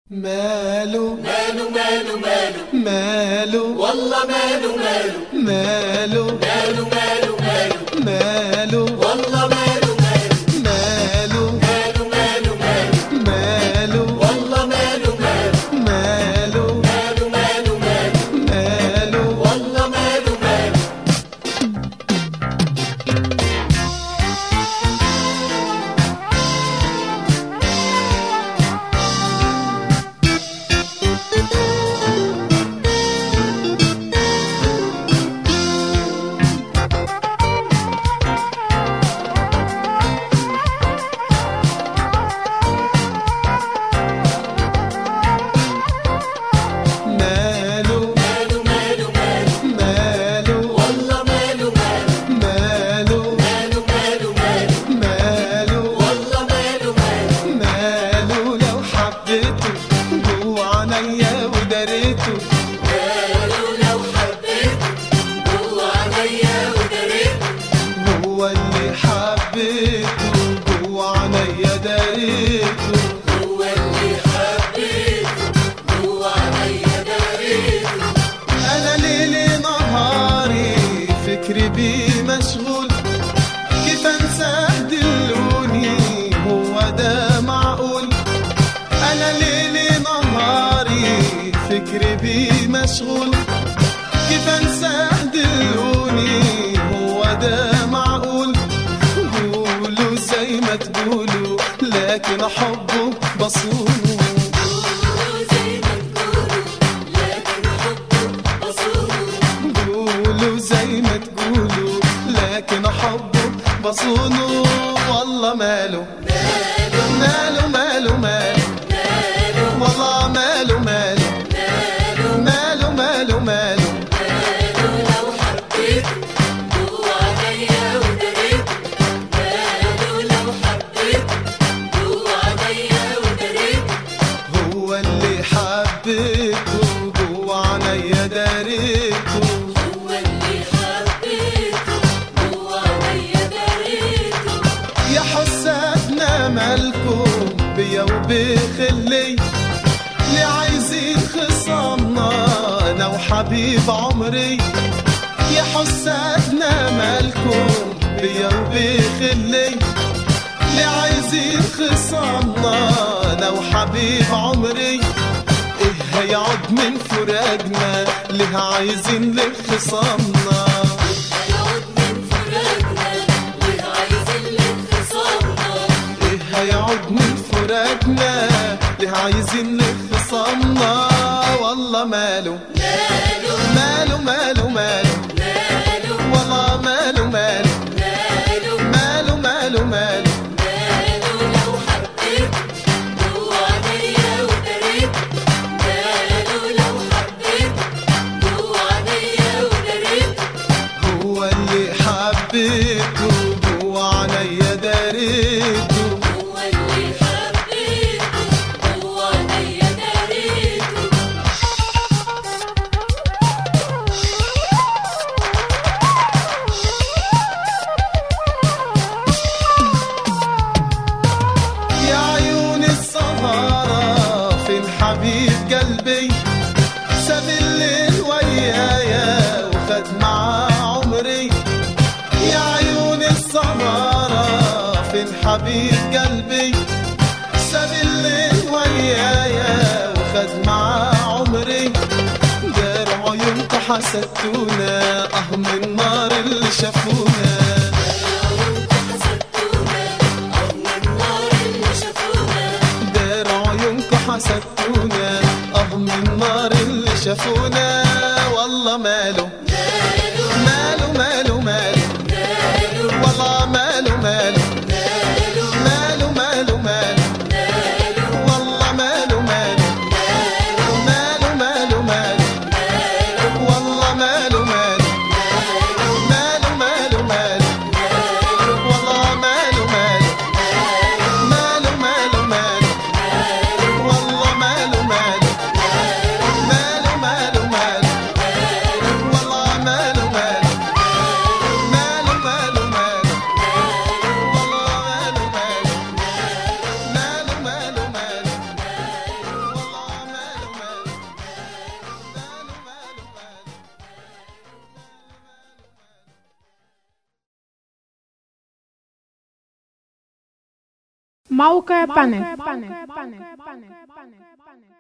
ماله ماله ماله ماله ماله والله ماله ماله ماله ماله ماله ماله ماله والله ماله ماله ماله ماله ماله ماله ماله والله ماله ماله ماله ماله ماله ماله ماله والله ماله ماله ماله ماله ماله ماله ماله والله ماله ماله ماله ماله ماله ماله ماله والله ماله ماله ماله لو حبيته جوه عينيا وداريته ماله لو حبيته جوه عينيا وداريته هو اللي حبيته جوه عينيا داريته هو اللي حبيته جوه عينيا داريته أنا ليلي نهاري فكري بيه مشغول كيف أنساه دلوني هو ده معقول أنا ليلي نهاري فكري بيه مشغول كيف أنساه دلوني هو ده معقول قولوا زي ما تقولوا لكن حبه بصونه قولوا زي ما تقولوا لكن حبه بصونه والله ماله ماله ماله ماله والله ماله ماله ماله ماله ماله لو حبيته جوه عينيا وداريته ماله لو حبيته جوه عينيا وداريته هو اللي حبيته جوه عينيا داريته هو اللي حبيته جوه عينيا داريته يا حسادنا مالكم بيا وبخلي ليه عايزين خصامنا انا وحبيب عمري يا حسادنا مالكم بيا وبخلي ليه عايزين خصامنا انا وحبيب عمري ايه هيعود من فراقنا ليه عايزين ليه خصامنا هيعود من فراقنا ليه عايزين لك خصامنا ايه هيعود من فراقنا ليه عايزين ليه خصامنا والله ماله ماله ماله ماله ماله والله ماله ماله ماله ماله ماله ماله ماله لو حبيته جوه عينيا وداريته ماله لو حبيته جوه عينيا وداريته هو اللي حبيته جوه عينيا داريته هو اللي حبيته جوه عينيا داريته يا عيون السهارة فين حبيب قلبي ساب الليل ويايا وخد معاه عمري يا عيون السهارة فين حبيب قلبي ساب الليل ويايا وخد معاه عمري دار عيونكم حسدتونا من النار اللي شافونا دار عيونكم حسدتونا من النار اللي شافونا والله ماله ماله ماله ماله والله ماله ماله ماله ماله ماله والله ماله ماله ماله ماله ماله والله ماله ماله ماله ماله ماله والله ماله ماله ماله ماله ماله والله ماله ماله ماله ماله ماله موقع بانل.